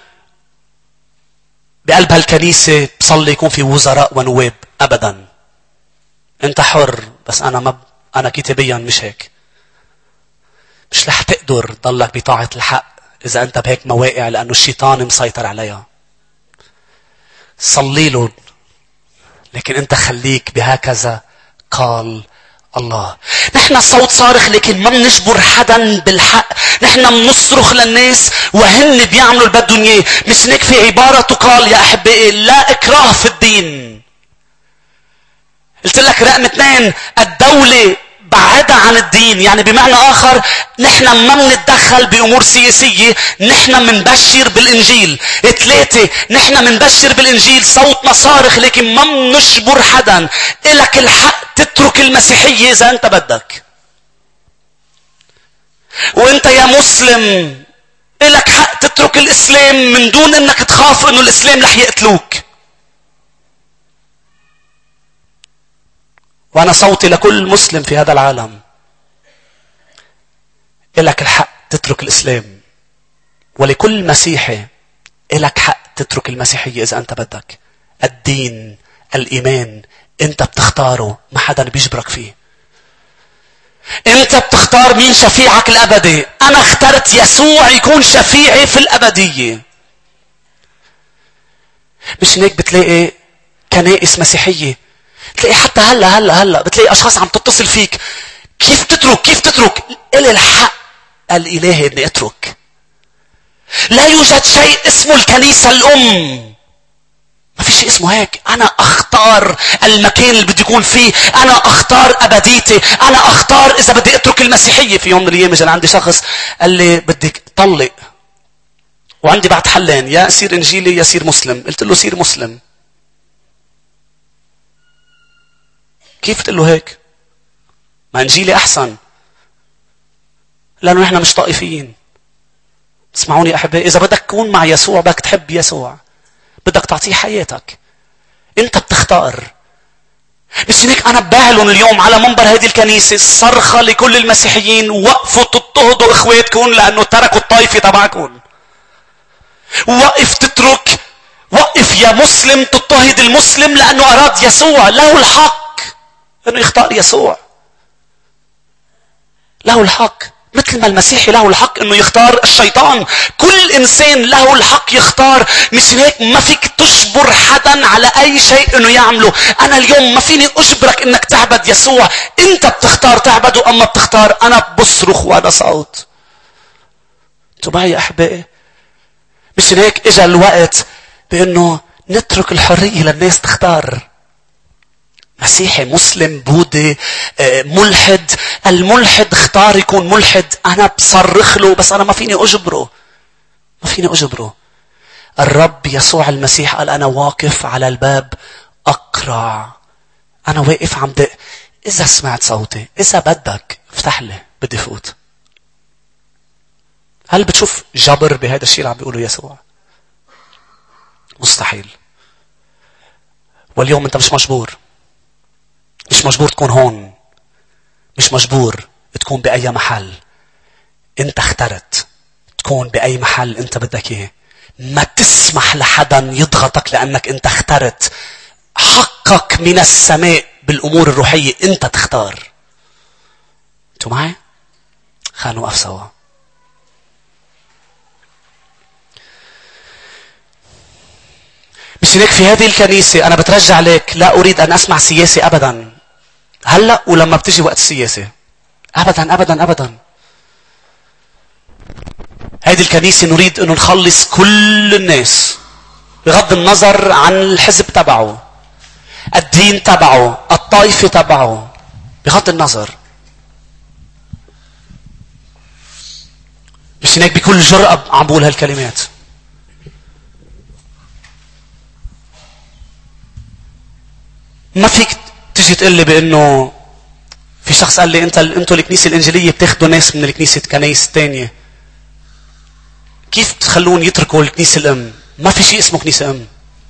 بقلب هالكنيسة بصلي يكون في وزراء ونواب. ابدا. انت حر، بس انا كتابيا مش هيك. مش رح تقدر تضلك بطاعة الحق إذا أنت بهيك مواقع، لأنه الشيطان مسيطر عليها. صلي له، لكن أنت خليك بهكذا قال الله. نحن صوت صارخ، لكن ما بنجبر حدا بالحق. نحن بنصرخ للناس وهن بيعملوا اللي بدهم اياه. مش هيك في عبارة تقال يا أحبائي: لا إكراه في الدين. قلت لك رقم 2، الدولة بعدها عن الدين. يعني بمعنى آخر، نحن ما منتدخل بأمور سياسية، نحن منبشر بالإنجيل. 3، نحن منبشر بالإنجيل، صوتنا صارخ، لكن ما منجبر حدا. إلك الحق تترك المسيحية إذا أنت بدك. وأنت يا مسلم إلك حق تترك الإسلام من دون أنك تخاف أنه الإسلام رح يقتلوك. وأنا صوتي لكل مسلم في هذا العالم: إلك الحق تترك الإسلام. ولكل مسيحي إلك حق تترك المسيحية إذا أنت بدك. الدين، الإيمان، أنت بتختاره، ما حدا بيجبرك فيه. أنت بتختار مين شفيعك الأبدي. أنا اخترت يسوع يكون شفيعي في الأبدية. مش هيك بتلاقي كنائس مسيحية، تلاقي حتى هلا بتلاقي أشخاص عم تتصل فيك: كيف تترك؟ إلي الحق الإلهي إني أترك. لا يوجد شيء اسمه الكنيسة الأم. ما في شيء اسمه هيك. أنا أختار المكان اللي بدي يكون فيه. أنا أختار أبديتي. أنا أختار إذا بدي أترك المسيحية. في يوم من الأيام جاء عندي شخص قال لي: بدك طلق، وعندي بعد حلين: يا أصير إنجيلي يا أصير مسلم. قلت له: سير مسلم. كيف تقول له هيك؟ ما إنجيلي أحسن، لأنه نحن مش طائفيين. اسمعوني أحبائي، إذا بدك تكون مع يسوع، بدك تحب يسوع، بدك تعطيه حياتك، أنت بتختار. مش هيك أنا بباهلهم اليوم على منبر هذه الكنيسة صرخة لكل المسيحيين: وقفوا تضطهدوا إخواتكم لأنه تركوا الطائفة تبعكم. وقف تترك وقف يا مسلم تضطهد المسلم لأنه أراد يسوع. له الحق أنه يختار يسوع. له الحق. مثل ما المسيحي له الحق أنه يختار الشيطان. كل إنسان له الحق يختار. مش هيك ما فيك تجبر حدا على أي شيء أنه يعمله. أنا اليوم ما فيني أجبرك أنك تعبد يسوع. أنت بتختار تعبده أما بتختار. أنا بصرخ وهذا صوت. انتوا معي يا أحبائي؟ مش هيك إجا الوقت بأنه نترك الحرية للناس تختار. مسيحي، مسلم، بوذي، ملحد. الملحد اختار يكون ملحد. أنا بصرخ له بس أنا ما فيني أجبره. ما فيني أجبره. الرب يسوع المسيح قال أنا واقف على الباب أقرع. أنا واقف عم دق. إذا سمعت صوتي، إذا بدك افتح لي، بدي فوت. هل بتشوف جبر بهذا الشيء اللي عم بيقوله يسوع؟ مستحيل. واليوم أنت مش مجبور. مش مجبور تكون هون. مش مجبور تكون بأي محل. أنت اخترت تكون بأي محل أنت بدك إياه. ما تسمح لحدا يضغطك لأنك أنت اخترت. حقك من السماء بالأمور الروحية. أنت تختار. أنتوا معي؟ خلينا نوقف سوا. مش هيك في هذه الكنيسة أنا بترجع لك. لا أريد أن أسمع سياسة أبدا. هلأ ولما بتجي وقت السياسة. أبدا أبدا أبدا. هذه الكنيسة نريد أن نخلص كل الناس بغض النظر عن الحزب تبعه، الدين تبعه، الطائفة تبعه، بغض النظر. مش هيك بكل جرأة عم بقول هالكلمات. ما فيك تجي تقول لي بانه في شخص قال لي انتوا الكنيسه الانجيليه بتاخذوا ناس من الكنيسه كنايس الثانيه. كيف تخلون يتركوا الكنيسه الام؟ ما في شيء اسمه كنيسه ام.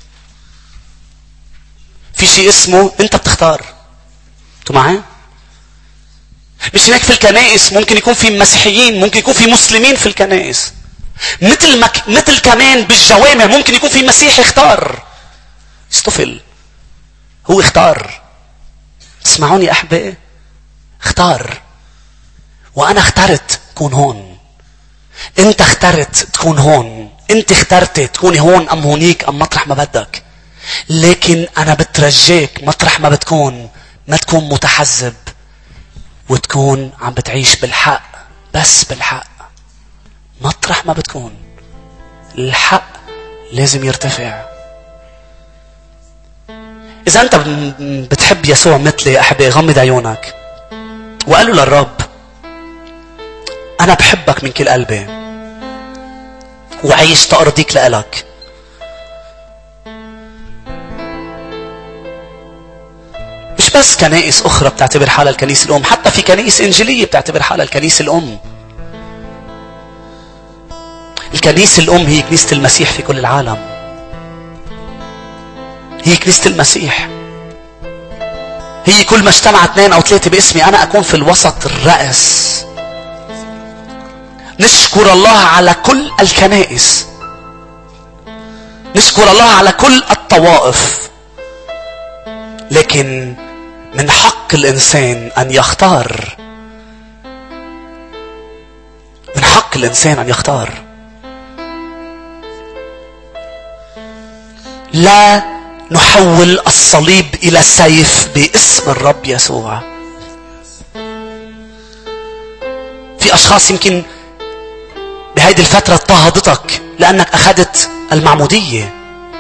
في شيء اسمه انت بتختار. انتوا معي؟ مش هناك في الكنائس ممكن يكون في مسيحيين، ممكن يكون في مسلمين في الكنائس. مثل كمان بالجوامع ممكن يكون في مسيحي اختار. استفل. هو اختار. تسمعوني يا أحبائي؟ اختار. وأنا اخترت تكون هون. أنت اخترت تكون هون. أنت اخترت تكوني هون أم هونيك أم مطرح ما بدك. لكن أنا بترجيك مطرح ما بتكون ما تكون متحزب وتكون عم بتعيش بالحق. بس بالحق. مطرح ما بتكون الحق لازم يرتفع. إذا أنت بتحب يسوع مثلي أحبي غمض عيونك وقالوا للرب أنا بحبك من كل قلبي وعيش تأرضيك لإلك. مش بس كنائس أخرى بتعتبر حالها الكنيسة الأم، حتى في كنائس إنجيلية بتعتبر حالها الكنيسة الأم. الكنيسة الأم هي كنيسة المسيح في كل العالم. هي كنيسة المسيح. هي كل ما اجتمع 2 أو 3 باسمي أنا أكون في الوسط الرأس. نشكر الله على كل الكنائس. نشكر الله على كل الطوائف. لكن من حق الإنسان أن يختار. من حق الإنسان أن يختار. لا نحول الصليب إلى سيف باسم الرب يسوع. في أشخاص يمكن بهذه الفترة اضطهدتك لأنك أخذت المعمودية.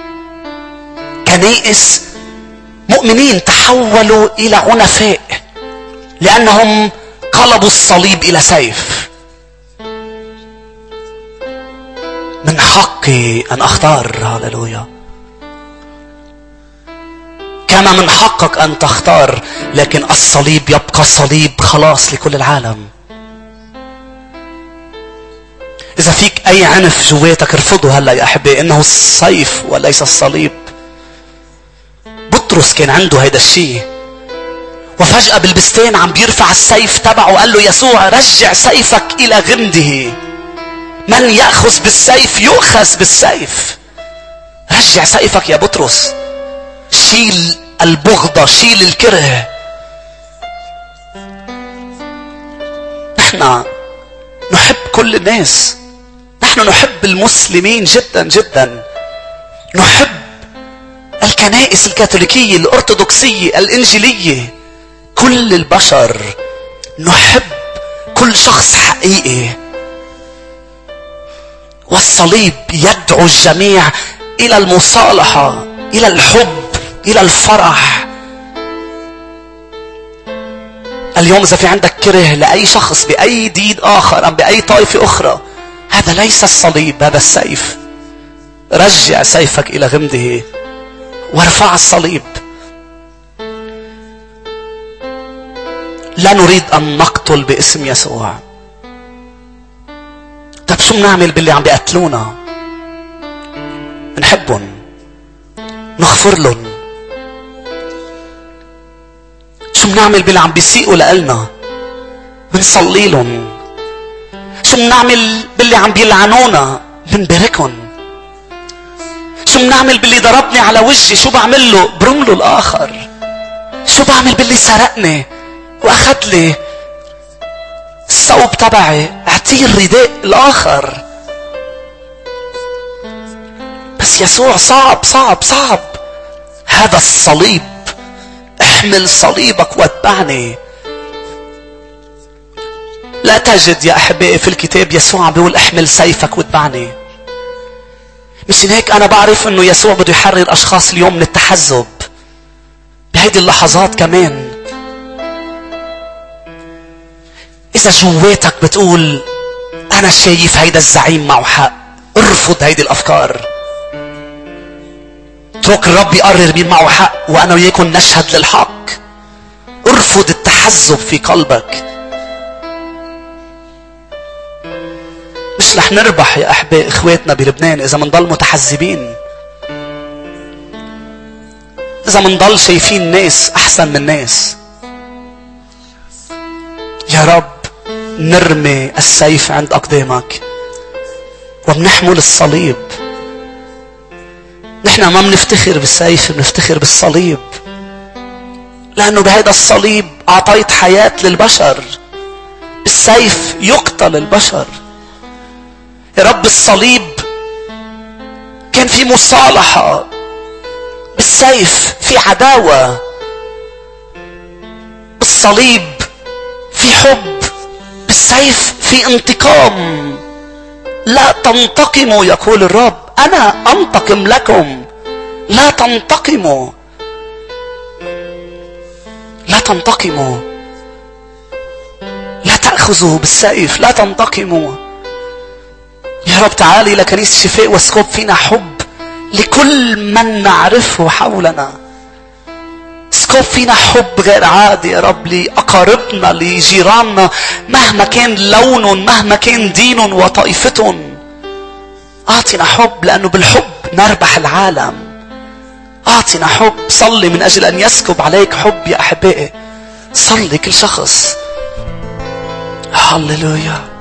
كنائس مؤمنين تحولوا إلى عنفاء لأنهم قلبوا الصليب إلى سيف. من حقي أن أختار. هاللويا. كما من حقك أن تختار. لكن الصليب يبقى صليب خلاص لكل العالم. إذا فيك أي عنف جواتك ارفضه هلأ يا أحبائي. إنه السيف وليس الصليب. بطرس كان عنده هيدا الشيء وفجأة بالبستان عم بيرفع السيف تبعه وقال له يسوع رجع سيفك إلى غمده. من يأخذ بالسيف يؤخذ بالسيف. رجع سيفك يا بطرس. شيل البغضة، شيل الكره. نحن نحب كل الناس، نحن نحب المسلمين جدا جدا، نحب الكنائس الكاثوليكية، الأرثوذكسية، الإنجيلية، كل البشر، نحب كل شخص حقيقي. والصليب يدعو الجميع إلى المصالحة، إلى الحب، إلى الفرح. اليوم إذا في عندك كره لأي شخص بأي دين آخر أم بأي طائفة أخرى، هذا ليس الصليب، هذا السيف. رجع سيفك إلى غمده وارفع الصليب. لا نريد أن نقتل باسم يسوع. طب شو بنعمل باللي عم بيقتلونا؟ بنحبهم، نغفر لهم. شو بنعمل باللي عم بيسيئوا لنا؟ بنصلي لهم. شو بنعمل باللي عم بيلعنونا؟ بنباركهم. شو بنعمل باللي ضربني على وجهي؟ شو بعمل له؟ برم له الآخر. شو بعمل باللي سرقني واخذ لي الثوب تبعي؟ اعطيه الرداء الآخر. بس يسوع صعب صعب صعب. هذا الصليب، احمل صليبك واتبعني. لا تجد يا أحبائي في الكتاب يسوع بيقول احمل سيفك واتبعني. مش هيك أنا بعرف أنه يسوع بده يحرر أشخاص اليوم من التحزب بهيدي اللحظات كمان. إذا جواتك بتقول أنا شايف هيدا الزعيم معه حق، ارفض هيدي الأفكار. اترك الرب يقرر مين معه حق وأنا وياكم نشهد للحق. ارفض التحزب في قلبك. مش رح نربح يا أحباء إخواتنا بلبنان إذا منضل متحزبين، إذا منضل شايفين ناس أحسن من ناس. يا رب نرمي السيف عند أقدامك وبنحمل الصليب. نحن ما بنفتخر بالسيف، بنفتخر بالصليب، لأنه بهذا الصليب أعطيت حياة للبشر. بالسيف يقتل البشر. يا رب الصليب كان في مصالحة، بالسيف في عداوة، بالصليب في حب، بالسيف في انتقام. لا تنتقموا يقول الرب، أنا أنتقم لكم. لا تنتقموا، لا تنتقموا، لا تأخذوا بالسيف، لا تنتقموا. يا رب تعالي لكنيسة شفاء واسكب فينا حب لكل من نعرفه حولنا. اسكب فينا حب غير عادي يا رب لأقاربنا، لجيراننا، مهما كان لونهم، مهما كان دينهم وطائفتهم. أعطنا حب، لأنه بالحب نربح العالم. أعطنا حب. صلي من أجل أن يسكب عليك حب يا أحبائي. صلي كل شخص. هاللويا.